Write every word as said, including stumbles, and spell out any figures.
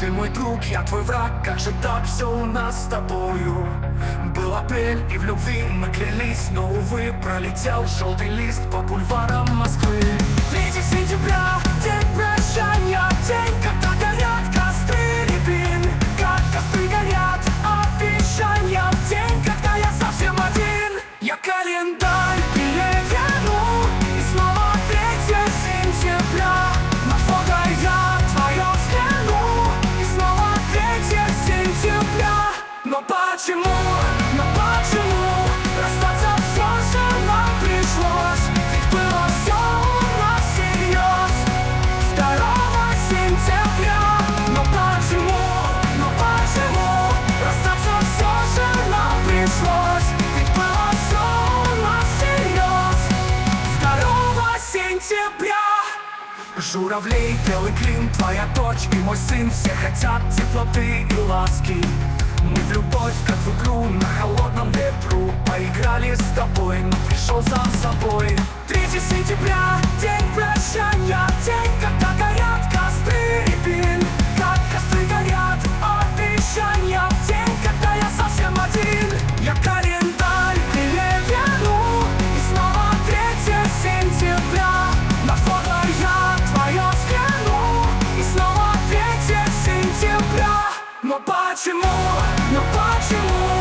Ты мой друг, я твой враг, как же так все у нас с тобою? Был апрель, и в любви мы клялись, но, увы, пролетел желтый лист по бульварам Москвы. Третье сентября, день прощания, день, когда горят костры рябин. Как костры горят обещания, день, когда я совсем один. Я календарь переверну, и снова третье сентября. На фото я твое взгляну, и снова третье сентября. Но почему, но почему расстаться все же нам пришлось? Ведь было все у нас всерьез второго сентября. Но почему, но почему расстаться все же нам пришлось? Ведь было все у нас всерьез второго сентября. Журавлей, белый клин, твоя дочь и мой сын, все хотят теплоты и ласки. Мы в любовь, как в игру, на холодном ветру поиграли с тобой, но пришел за собой. Третье сентября, день прощания, день, когда горят костры рябин. Как костры горят обещания, день, когда я совсем один. Я календарь переверну, и снова третье сентября. На фото я твое взгляну, и снова третье сентября. Но почему, но почему